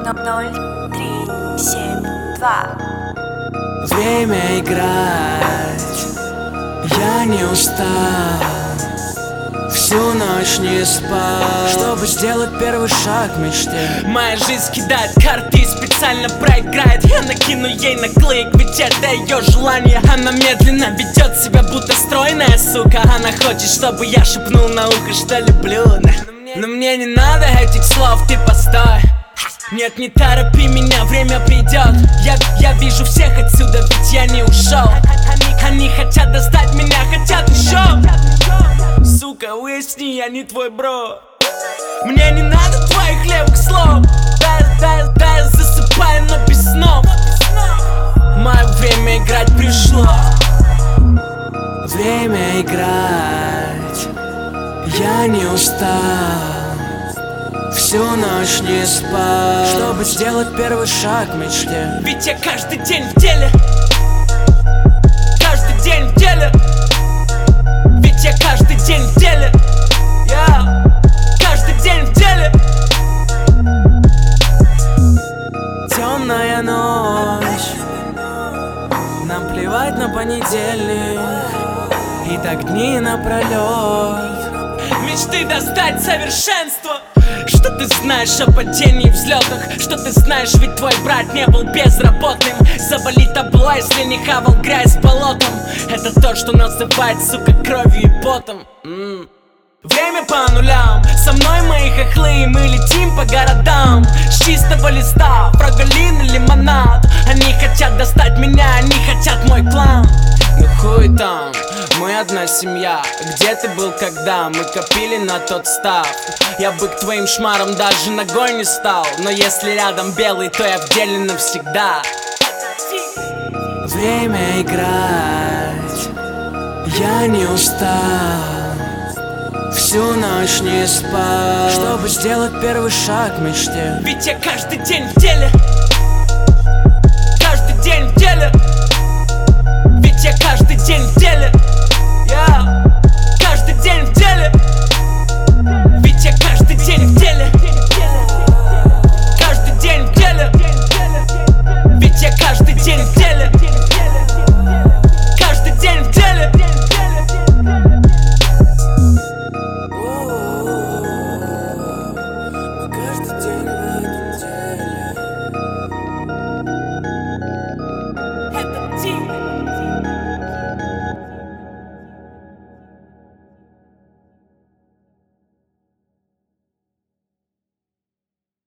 0372. Время играть, я не устал, всю ночь не спал, чтобы сделать первый шаг к мечте. Моя жизнь кидает карты и специально проиграет. Я накину ей наклеек, ведь это ее желание. Она медленно ведет себя, будто стройная сука. Она хочет, чтобы я шепнул на ухо, что люблю. Но мне не надо этих слов, ты постой. Нет, не торопи меня, время придет. Я вижу всех отсюда, ведь я не ушел. Они хотят достать меня, хотят еще. Сука, уясни, я не твой бро. Мне не надо твоих левых слов. Да, я засыпаю, но без снов. Мое время играть пришло. Время играть, я не устал, всю ночь не спал, чтобы сделать первый шаг к мечте. Ведь я каждый день в деле. Каждый день в деле. Ведь я каждый день в деле. Каждый день в деле. Темная ночь, нам плевать на понедельник, и так дни напролет. Мечты достать совершенство. Что ты знаешь о падении и взлетах? Что ты знаешь, ведь твой брат не был безработным. Заболит табло, если не хавал грязь с болотом. Это то, что называют, сука, кровью и потом. Время по нулям. Со мной мои хохлы, мы летим по городам. С чистого листа, фраголин и лимонад. Они хотят достать меня, они хотят мой клан. Ну хуй там, мы одна семья. Где ты был, когда мы копили на тот став? Я бы к твоим шмарам даже ногой не стал. Но если рядом белый, то я в деле навсегда. Время играть, я не устал, всю ночь не спал, чтобы сделать первый шаг к мечте. Ведь я каждый день в деле. Каждый день в деле. Ведь я каждый день в деле. Каждый день в деле. Ведь я каждый день в деле.